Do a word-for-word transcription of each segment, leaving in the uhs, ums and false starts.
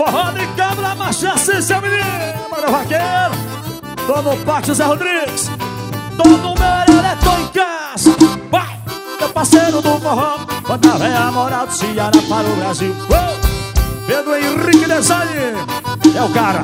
Forró de cabra, marcha assim, seu menino. Mano vaqueiro, tô no pátio Zé Rodrigues, tô no Merelé, tô em casa. Vai, meu parceiro do forró, quando a véia moral do Ceará para o Brasil. Oh! Pedro Henrique Design é o cara.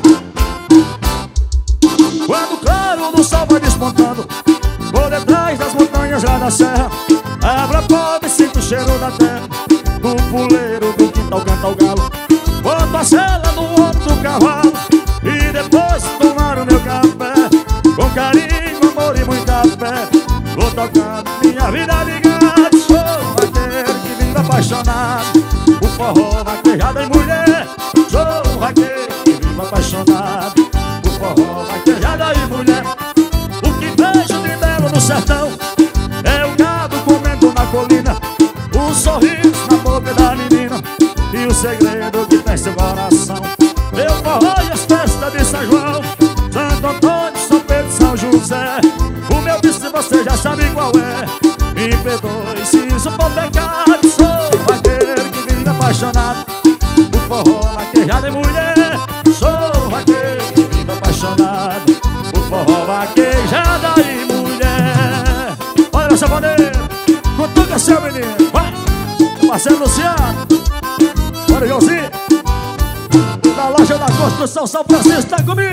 Quando o claro do sol vai despontando por detrás das montanhas lá da serra, abra a porta e sinto o cheiro da terra. Do puleiro do quintal canta o galo. Boto a sela no ombro do cavalo e depois tomar o meu café. Com carinho, amor e muita fé, vou tocando minha vida de gato. Sou vaqueiro que vive apaixonado, o forró vaquejada em mulher. Sou vaqueiro que vive apaixonado, o forró vaquejada em mulher. O que vejo de belo no sertão é o gado comendo na colina, o sorriso na boca da menina e o segredo que tem seu coração. Meu forró e as festas de São João, Santo Antônio, São Pedro, São José. O meu vício você já sabe qual é. Me perdoe se isso for pecado. Sou vaqueiro que vive apaixonado, o forró vaquejada em mulher. Sou vaqueiro que vive apaixonado, o forró vaquejada em mulher. Olha essa bandeira, cutuca seu menino, vai! Marcelo Luciano, bora Joãozinho, da loja da construção São Francisco, tá comigo.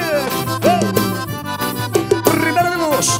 Oh! Primeira de luxo.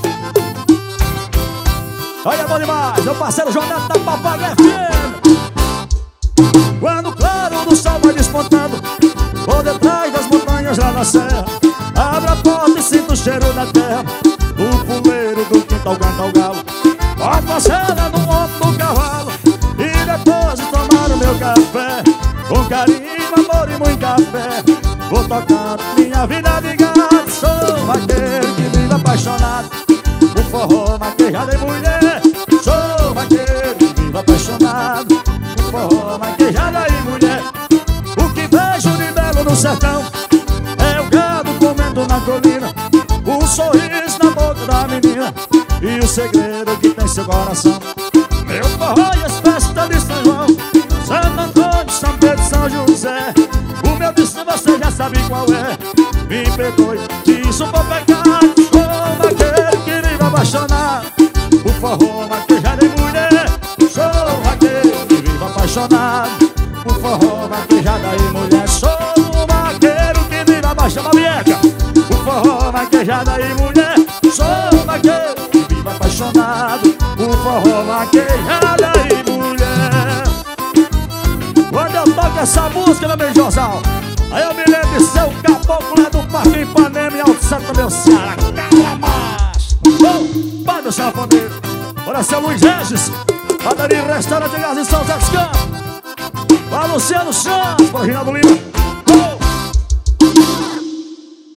Olha, bom demais, meu parceiro Jornal da Papagaio F M. Quando o claro do sol vai despontando por detrás das montanhas lá na serra, abre a porta e sinto o cheiro da terra. Do fumeiro do quintal canta o galo. Boto a sela no ombro do cavalo e depois de tomar o meu café. Com carinho, amor e muita fé, vou tocando minha vida de gato. Sou vaqueiro que vive apaixonado, o forró vaquejada em mulher. Sou vaqueiro que vive apaixonado, o forró vaquejada em mulher. O que vejo de belo no sertão é o gado comendo na colina, o sorriso na boca da menina e o segredo que tem seu coração. Meu forró e as festas de São João, Santo Antônio, São Pedro, São José. O meu vício você já sabe qual é. Me perdoe se isso for pecado. Sou vaqueiro que vive apaixonado, o forró vaquejada em mulher. Sou vaqueiro que vive apaixonado, o forró vaquejada em mulher. Sou vaqueiro que vive apaixonado, vieca, o forró vaquejada em mulher. Sou vaqueiro que vive apaixonado, o forró vaquejada em mulher. Quando eu toco essa música, meu bem Josal, aí eu me lembro de seu caboclo lá do Parque Ipanema e Alto Santo, meu Ceará. Calamacho! Oh, pai do sanfoneiro, olha seu Luiz Regis, padaria e restaurante de gás em São José dos Campos. Para Luciano Santos, para Rinaldo Lima.